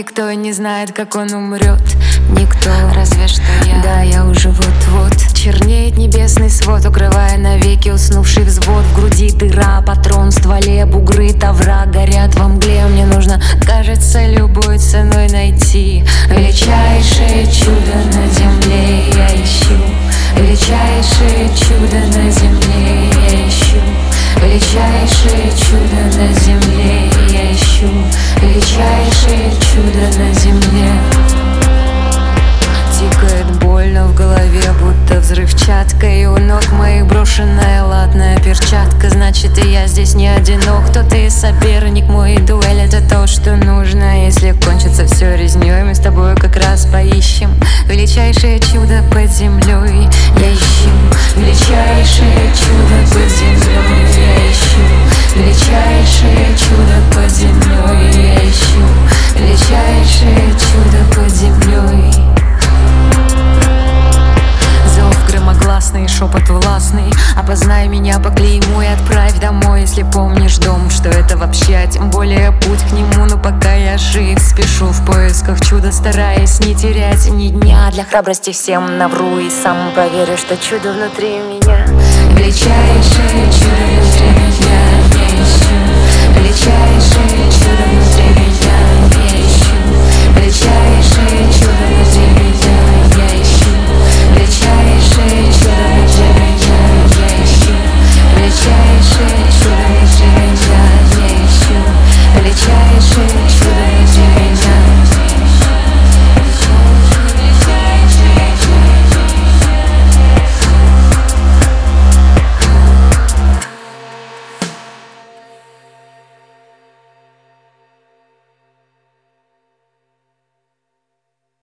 никто не знает, как он умрет. Никто, разве что я. да, я уже вот-вот. Чернеет небесный свод, укрывая навеки уснувший взвод. В груди дыра, патрон в стволе, бугры тавра горят во мгле. Мне нужно, кажется, любой ценой найти величайшее чудо на земле. Я ищу величайшее чудо на земле. Я ищу величайшее чудо на земле. Я ищу величайшее чудо на земле. Тикает больно в голове, будто взрывчатка. И у ног моих брошенная латная перчатка. Значит, и я здесь не одинок. Кто-то и соперник, мой дуэль — это то, что нужно. Если кончится все резнёй, мы с тобой как раз поищем величайшее чудо под землей. Я ищу величайшее чудо под землей. Я ищу величайшее чудо под землей. Я ищу величайшее чудо под землей. Зов громогласный, шепот властный. Опознай меня по клейму и отправь домой, если помнишь дом, что это вообще, а тем более путь к нему. Но пока я жив, спешу в поисках чуда, стараясь не терять ни дня. Для храбрости всем навру и сам проверю, что чудо внутри меня. Величайшее чудо внутри меня.